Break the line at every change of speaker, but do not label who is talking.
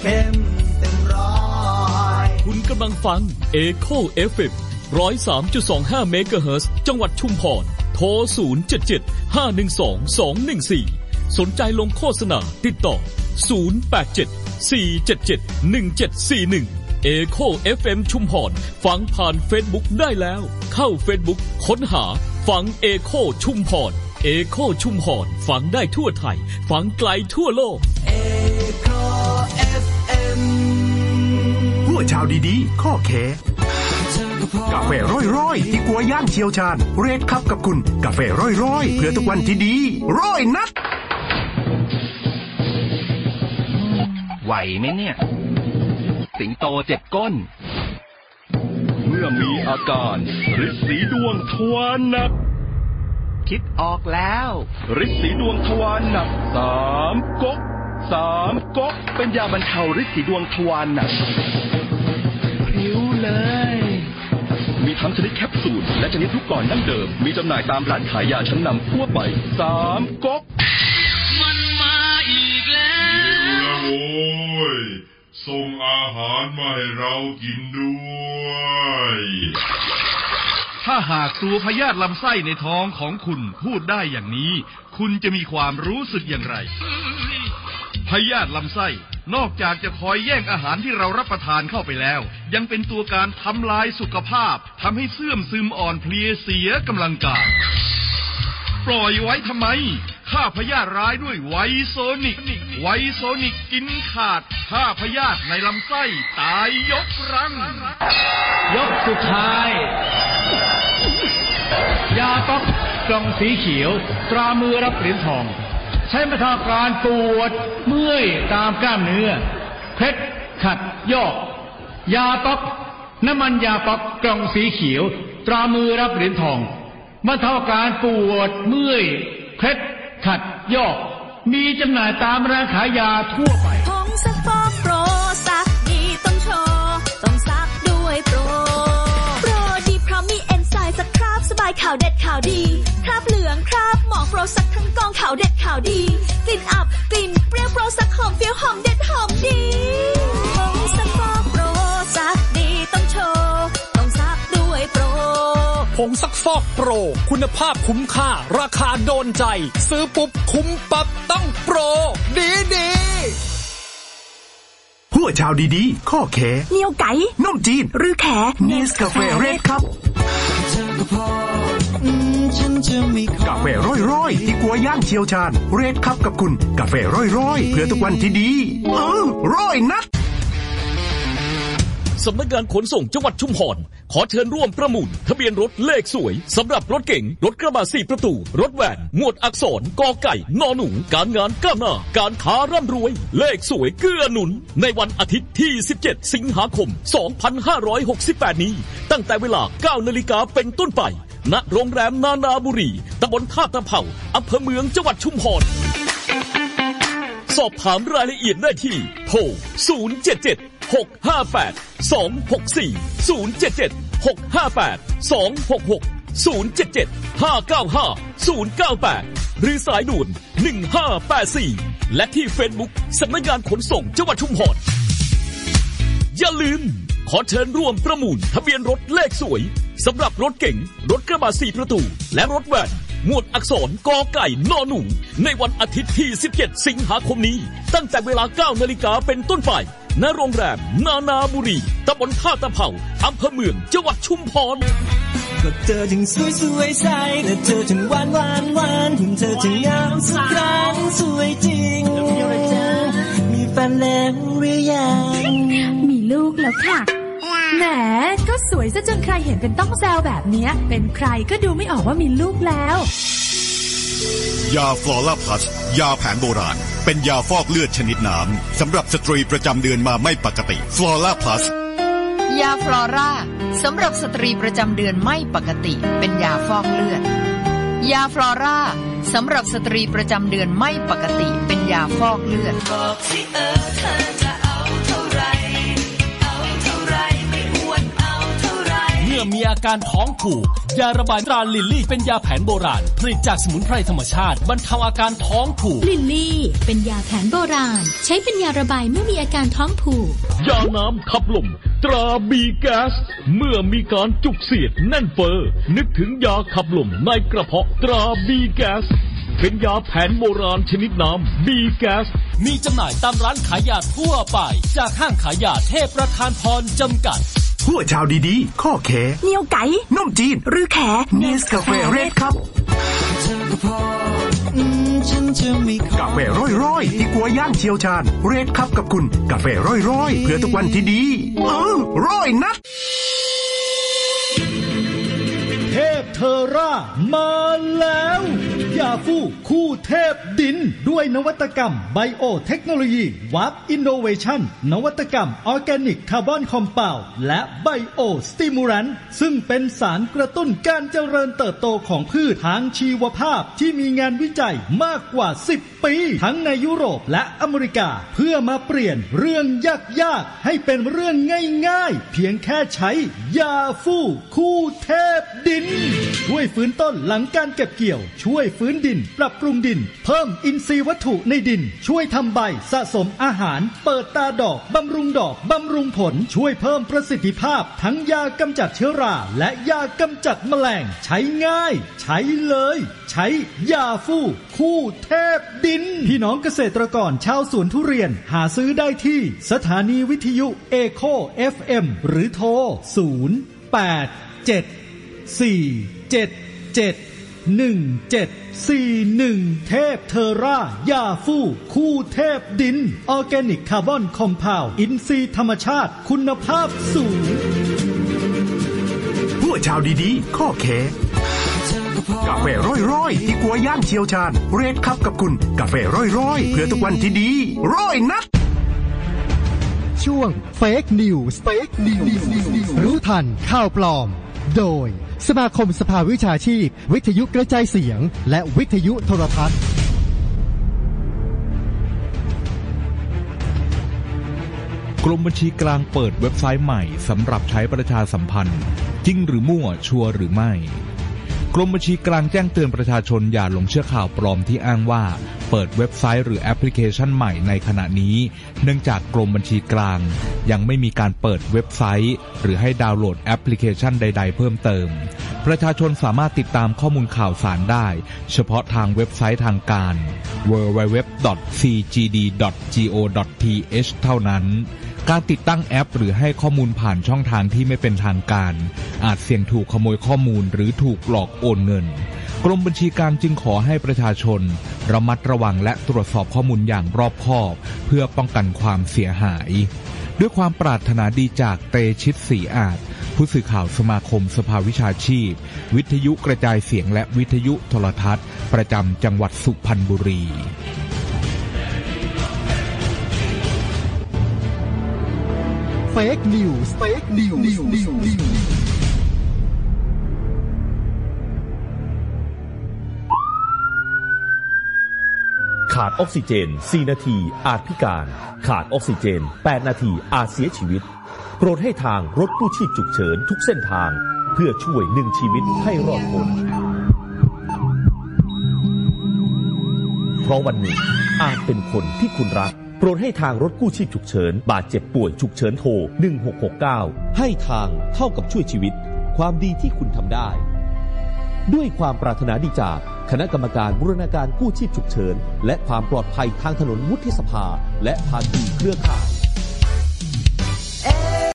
FM เต็มร้อย
คุณกำลังฟัง Echo FM 103.25 เมกะเฮิรตซ์จังหวัดชุมพรโทร 077-512-214 สนใจลงโฆษณาติดต่อ 087-477-1741 Echo FM ชุมพรฟังผ่าน Facebook ได้แล้วเข้า Facebook ค้นหาฟัง Echo ชุมพร Echo ชุมพรฟังได้ทั่วไทยฟังไกลทั่วโลก
Echo FM
หัวชาวดีๆข้อแขกาแฟร้อยๆที่กัวย่างเชียวชาญเรดคัพกับคุณกาแฟร้อยๆเพื่อทุกวันที่ดีร้อยนัด
ไหวไหมเนี่ยสิงโตเจ็บก้นเมื่อมีอาการฤทธิ์สีดวงทวารหนักคิดออกแล้วฤทธิ์สีดวงทวารหนัก3 ก๊กเป็นยาบรรเทาฤทธิ์สีดวงทวารหนักพริ้วเลยมีทั้งชนิดแคปซูลและชนิดลูกกลอนดั้งเดิมมีจำหน่ายตามร้านขายยาชั้นนำทั่วไป3 ก๊ก
มันมาอีกแล้ว
โอ้ยส่งอาหารมาให้เรากินด้วย
ถ้าหากตัวพยาธิลำไส้ในท้องของคุณพูดได้อย่างนี้คุณจะมีความรู้สึกอย่างไรพยาธิลำไส้นอกจากจะคอยแย่งอาหารที่เรารับประทานเข้าไปแล้วยังเป็นตัวการทำลายสุขภาพทำให้เสื่อมซึมอ่อนเพลียเสียกำลังกายปล่อยไว้ทำไมฆ่าพยาธิร้ายด้วยไวโซนิกกินขาดฆ่าพยาธิในลำไส้ตายยกรัง
ยกสุดท้ายยาต๊อกกล่องสีเขียวตรามือรับเหรียญทองใช้บรรเทาอาการปวดเมื่อยตามกล้ามเนื้อเคล็ดขัดยอกยาต๊อกน้ำมันยาต๊อกกล่องสีเขียวตรามือรับเหรียญทองบรรเทาอาการปวดเมื่อยเคล็ดขัดยอกมีจำหน่ายตามร้านขายยาทั่วไป
ผงซักฟอกโปรซักดีต้องโชว์ต้องซักด้วยโปรดีเพราะมีเอนไซม์ซักคราบสบายข่าวเด็ดข่าวดีคราบเหลืองคราบหมองโปรซักทั้งกองข่าวเด็ดข่าวดีกลิ่นอับกลิ่นเปรี้ยวโปรซักหอมเฟี้ยวหอมเด็ดหอมดีผงซักฟอกโปรซักดีต้องโชว์ต้องซักด้วยโปร
ผงซักฟอกโปรคุณภาพคุ้มค่าราคาโดนใจซื้อปุ๊บคุ้มปั๊บต้องโปรดี
หัวชาวดีๆข้อแข
เหนียวไก่
นมจีน
หรือแข
เนสกาแฟเรดครับกาแฟร้อยๆที่กัวย่างเชียวชาญเรดคัพกับคุณกาแฟร้อยๆเพื่อทุกวันที่ดีร้อยนัด
สำนักงานขนส่งจังหวัดชุมพรขอเชิญร่วมประมูลทะเบียนรถเลขสวยสำหรับรถเก๋งรถกระบะ4 ประตูรถแวนหมวดอักษรกอไก่นอหนูการงานก้าวหน้าการค้าร่ำรวยเลขสวยเกื้อหนุนในวันอาทิตย์ที่17 สิงหาคม 2568 นี้ตั้งแต่เวลา 9 นาฬิกาเป็นต้นไปณโรงแรมนานาบุรีตำบลท่าตะเภาอำเภอเมืองจังหวัดชุมพรสอบถามรายละเอียดได้ที่โทร077-658-264-077-658-266-077-595-098หรือสายด่วน1584และที่ Facebook สำนักงานขนส่งจังหวัดชุมพรอย่าลืมขอเชิญร่วมประมูลทะเบียนรถเลขสวยสำหรับรถเก๋งรถกระบะ4 ประตูและรถแวนหมวดอักษรกอไก่นอหนูในวันอาทิตย์ที่17 สิงหาคมนี้ตั้งแต่เวลา 9 นาฬิกาเป็นต้นไปณโรงแรมนานาบุรีตำบลท่าตะเภาอำเภอเมืองจังหวัดชุมพร
ก็เธอถึงสวยใสและเธอถึงหวานถึงเธอถึงงามสักครั้งสวยจริงมีแฟนแล้วหรือยัง
มีลูกแล้วค่ะแหมก็สวยซะจนใครเห็นเป็นต้องแซวแบบนี้เป็นใครก็ดูไม่ออกว่ามีลูกแล้ว
ยาฟลอร่าพลัสยาแผนโบราณเป็นยาฟอกเลือดชนิดน้ำสำหรับสตรีประจำเดือนมาไม่ปกติฟลอร่าพลัส
ยาฟลอร่าสำหรับสตรีประจำเดือนไม่ปกติเป็นยาฟอกเลือดยาฟลอร่าสำหรับสตรีประจำเดือนไม่ปกติเป็นยาฟอกเลือดบอกสิเธอจะเอาเท่าไรไม่อ้วนเอาเท่าไร
เมื่อมี
มีอาการท้องผูกยาระบายตราลิลลี่เป็นยาแผนโบราณผลิตจากสมุนไพรธรรมชาติบรรเทาอาการท้องผูก
ลิลลี่เป็นยาแผนโบราณใช้เป็นยาระบายเมื่อมีอาการท้องผูก
ยาน้ำขับลมตราบีแก๊สเมื่อมีการจุกเสียดแน่นเฟ้อนึกถึงยาขับลมในกระเพาะตราบีแก๊สเป็นยาแผนโบราณชนิดน้ำบีแก๊ส
มีจำหน่ายตามร้านขายยาทั่วไปจากห้างขายยาเทพประธานพรจำกัด
พวกชาวดีๆข้อแข
เหนียวไก่
นมจีน
หรือแข
เนสกาแฟเรดครับกาแฟร้อยๆที่กัวย่างเชียวชาญเรดครับกับคุณกาแฟร้อยๆเพื่อทุกวันที่ดีร้อยนัด
เทพเทอร่ามาแล้วยาฟูคู่เทพดินด้วยนวัตกรรมไบโอเทคโนโลยีวับอินโนเวชั่นนวัตกรรมออร์แกนิกคาร์บอนคอมเพลด์และไบโอสติมูรันซึ่งเป็นสารกระตุ้นการเจริญเติบโตของพืชทางชีวภาพที่มีงานวิจัยมากกว่า10 ปีทั้งในยุโรปและอเมริกาเพื่อมาเปลี่ยนเรื่องยากๆให้เป็นเรื่องง่ายๆเพียงแค่ใช้ยาฟูคู่เทพดินช่วยฟื้นต้นหลังการเก็บเกี่ยวช่วยฟื้นดินปรับปรุงดินเพิ่มอินทรีย์วัตถุในดินช่วยทำใบสะสมอาหารเปิดตาดอกบำรุงดอกบำรุงผลช่วยเพิ่มประสิทธิภาพทั้งยากำจัดเชื้อราและยากำจัดแมลงใช้ง่ายใช้เลยใช้ยาฟูคู่เทพดินพี่น้องเกษตรกรชาวสวนทุเรียนหาซื้อได้ที่สถานีวิทยุเอโค FM หรือโทร087-477-1741เทพเทอร่ายาฟูคู่เทพดินออร์แกนิกคาร์บอนคอมเพลด์อินทรีย์ธรรมชาติคุณภาพสูง
พวกชาวดีๆข้อแขกาแฟร้อยๆที่กัวย่างเชียวชาญเรดครับกับคุณกาแฟร้อยๆเพื่อทุกวันที่ดีร้อยนัด
ช่วง Fake News รู้ทันข่าวปลอมโดยสมาคมสภาวิชาชีพวิทยุกระจายเสียงและวิทยุโทรทัศน์
กรมบัญชีกลางเปิดเว็บไซต์ใหม่สำหรับใช้ประชาสัมพันธ์จริงหรือมั่วชัวร์หรือไม่กรมบัญชีกลางแจ้งเตือนประชาชนอย่าหลงเชื่อข่าวปลอมที่อ้างว่าเปิดเว็บไซต์หรือแอปพลิเคชันใหม่ในขณะนี้เนื่องจากกรมบัญชีกลางยังไม่มีการเปิดเว็บไซต์หรือให้ดาวน์โหลดแอปพลิเคชันใดๆเพิ่มเติมประชาชนสามารถติดตามข้อมูลข่าวสารได้เฉพาะทางเว็บไซต์ทางการ www.cgd.go.th เท่านั้นการติดตั้งแอปหรือให้ข้อมูลผ่านช่องทางที่ไม่เป็นทางการอาจเสี่ยงถูกขโมยข้อมูลหรือถูกหลอกโอนเงินกรมบัญชีกลางจึงขอให้ประชาชนระมัดระวังและตรวจสอบข้อมูลอย่างรอบคอบเพื่อป้องกันความเสียหายด้วยความปรารถนาดีจากเตชิตศรีอาจผู้สื่อข่าวสมาคมสภาวิชาชีพวิทยุกระจายเสียงและวิทยุโทรทัศน์ประจำจังหวัดสุพรรณบุรี
Fake News
ขาดออกซิเจน4 นาทีอาจพิการขาดออกซิเจน8 นาทีอาจเสียชีวิตโปรดให้ทางรถกู้ชีพฉุกเฉินทุกเส้นทางเพื่อช่วย1 ชีวิตให้รอดพ้นเพราะวันหนึ่งอาจเป็นคนที่คุณรักโปรดให้ทางรถกู้ชีพฉุกเฉินบาดเจ็บป่วยฉุกเฉินโทร1669ให้ทางเท่ากับช่วยชีวิตความดีที่คุณทำได้ด้วยความปรารถนาดีจากคณะกรรมการบูรณาการกู้ชีพฉุกเฉินและความปลอดภัยทางถนนวุฒิสภาและภาคีเครือข่าย